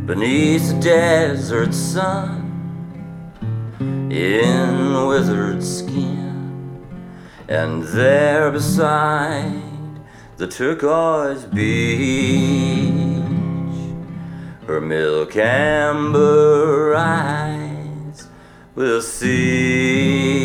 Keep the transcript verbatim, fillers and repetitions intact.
beneath the desert sun, in withered skin, and there beside the turquoise beach, her milk amber eyes will see